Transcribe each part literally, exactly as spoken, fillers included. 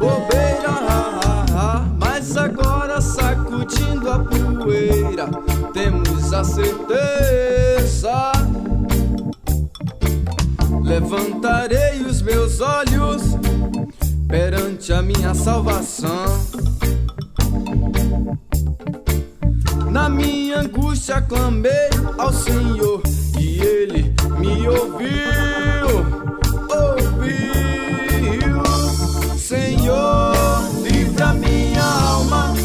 bobeira, ha, ha, ha. Mas agora sacudindo a poeira, temos a certeza. Levantarei os meus olhos perante a minha salvação. Na minha angústia clamei ao Senhor e Ele me ouviu, ouviu. Senhor, livra minha alma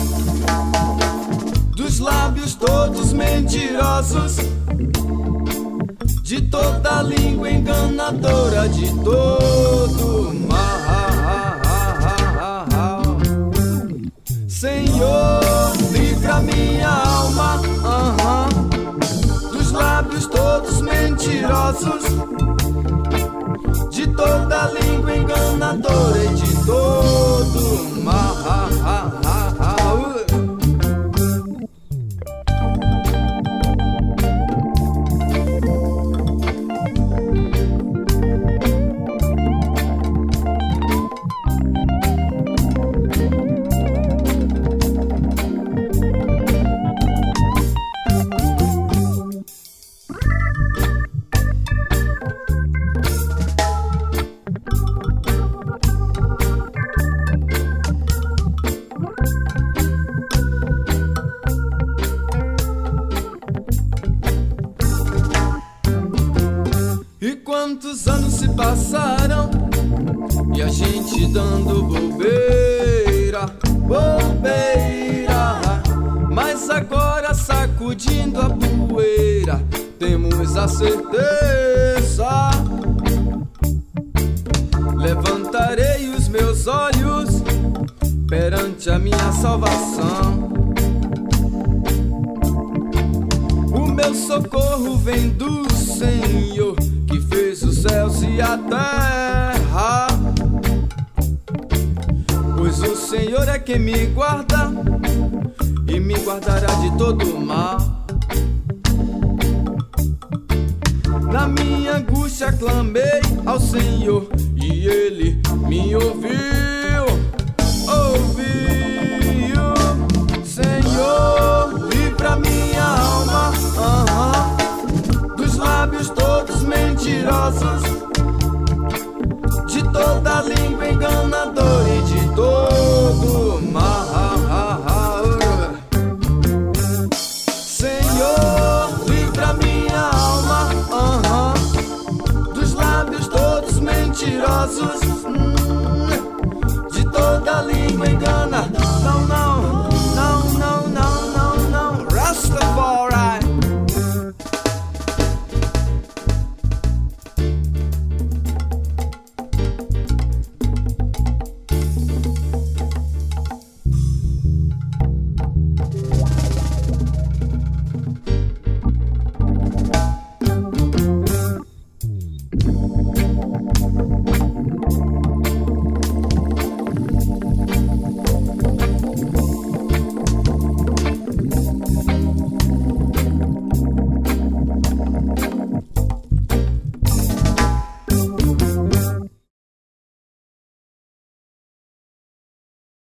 dos lábios todos mentirosos, de toda língua enganadora, de todo mal. Senhor, livra minha alma uh-huh, dos lábios todos mentirosos, de toda língua enganadora e de todo mal. Quantos anos se passaram e a gente dando bobeira, bobeira. Mas agora sacudindo a poeira, temos a certeza. Levantarei os meus olhos perante a minha salvação. O meu socorro vem do Senhor, que fez os céus e a terra. Pois o Senhor é quem me guarda e me guardará de todo mal. Na minha angústia clamei ao Senhor e Ele me ouviu, ouviu. Senhor, livra minha alma uh-huh, dos lábios todos mentirosos, de toda língua